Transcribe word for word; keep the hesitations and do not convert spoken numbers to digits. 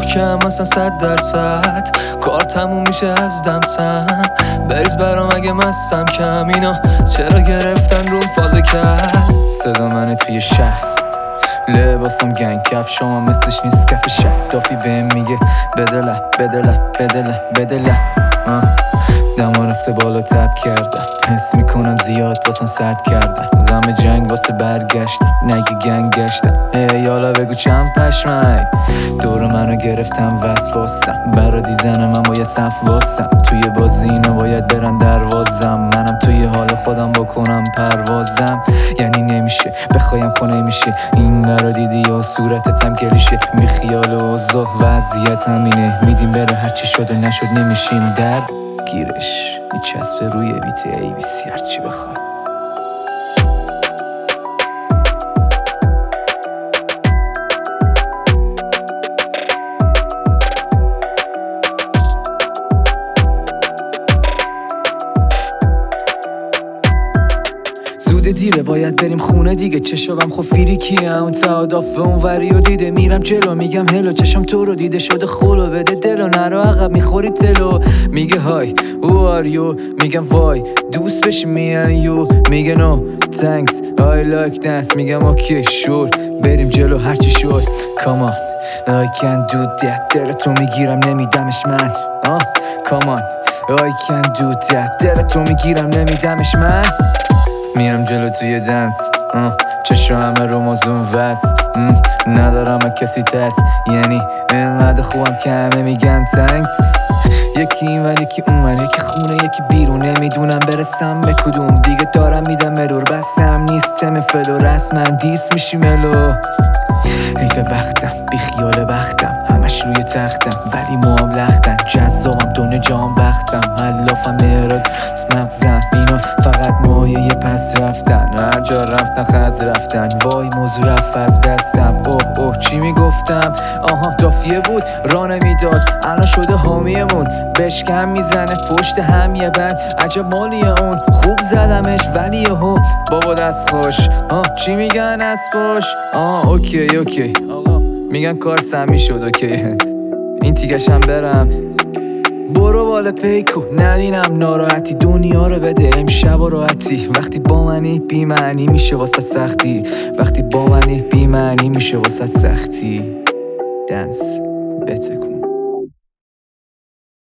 شاکم اصلا صد درصد کار تموم میشه از دمسم بریز برام اگه مستم کم اینا چرا گرفتن روم فازه کرد صدا منه توی شهر لباسم گنگ کف شما مثلش نیست کف شهر دافی بهم میگه بدله بدله بدله بدله دما رفته بالا تب کردم حس میکنم زیاد واسم سرد کردم غم جنگ واسه برگشتم نگه گنگ گشتم ای یالا بگو چند پشمک دور منو گرفتم وسواسم برا دیزنم من باید صف واسم توی بازی اینا باید برن دروازم منم توی حال خودم بکنم پروازم یعنی نمیشه بخوایم خونه میشه این برا دیدی و صورتتم کلیشه می خیال و اوضاع وضعیتم اینه میدیم بره هرچی شد و نشد نمیشیم در گیرش میچسبه روی بیت ای بی سی هرچی بخوای زود دیره باید بریم خونه دیگه چشم خب فیریکیه اون تعادف اون وری و دیده میرم جلو میگم هلو چشم تو رو دیده شده خلو بده دلو نرو عقب میخوری تلو میگه های او آر یو میگم وای دوست بشی میان یو میگه نو تانکس آی لایک دنس میگم اوکی شور بریم جلو هرچی شد کامان I can't do that دل تو میگیرم نمیدمش من آه کامان I can't do that دل تو میگیرم نمیدمش من میرم جلو توی دنس چشم همه رو مازون وست ندارم از کسی ترس یعنی اینقدر خوبم که همه میگن تنکس یکی این ور یکی اون ور یکی خونه یکی بیرون نمیدونم برسم به کدوم دیگه دارم میدم مرور بستم نیستم فلو رسمن دیس میشی ملو حیف وقتم بی خیال بختم همش روی تختم ولی موام لختن جذابم دونه جام بختم حلافم مراد مغزم اینا فقط مایه پس رفتن هر جا رفتن خز رفتن وای موضوع رفت از دستم اوه اوه چی میگفتم آها دافیه بود راه نمیداد الان شده حامیمون بشکم میزنه پشت هم یه بند عجب مالیه اون خوب زدمش ولی یهو بابا دست خوش آه چی میگن از پاش آه اوکی اوکی آقا میگن کار سمی شد اوکی این تیگشم برم برو بالا پیکو ندینم ناراحتی دنیا رو بده امشب و راحتی وقتی با منی بی معنی میشه واسه سختی وقتی با منی بی معنی میشه واسه سختی دنس بتکو